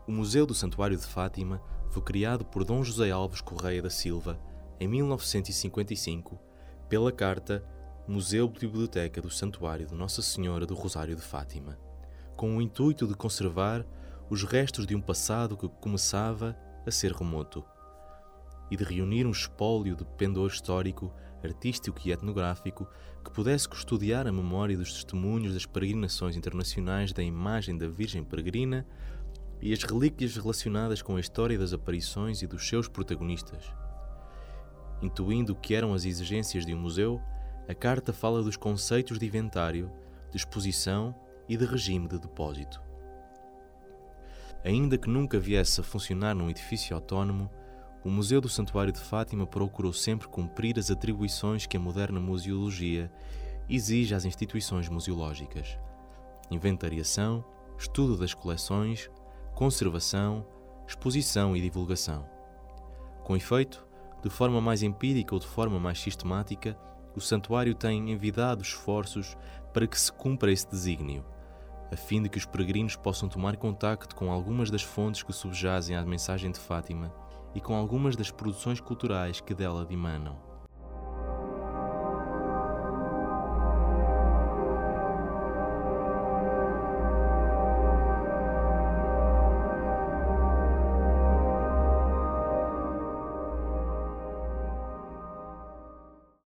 O Museu do Santuário de Fátima foi criado por Dom José Alves Correia da Silva em 1955 pela Carta Museu-Biblioteca do Santuário de Nossa Senhora do Rosário de Fátima, com o intuito de conservar os restos de um passado que começava a ser remoto e de reunir um espólio de pendor histórico, artístico e etnográfico que pudesse custodiar a memória dos testemunhos das peregrinações internacionais da imagem da Virgem Peregrina e as relíquias relacionadas com a história das aparições e dos seus protagonistas. Intuindo o que eram as exigências de um museu, a Carta fala dos conceitos de inventário, de exposição e de regime de depósito. Ainda que nunca viesse a funcionar num edifício autónomo, o Museu do Santuário de Fátima procurou sempre cumprir as atribuições que a moderna museologia exige às instituições museológicas: inventariação, estudo das coleções, conservação, exposição e divulgação. Com efeito, de forma mais empírica ou de forma mais sistemática, o santuário tem envidado esforços para que se cumpra esse desígnio, a fim de que os peregrinos possam tomar contacto com algumas das fontes que subjazem à mensagem de Fátima e com algumas das produções culturais que dela dimanam.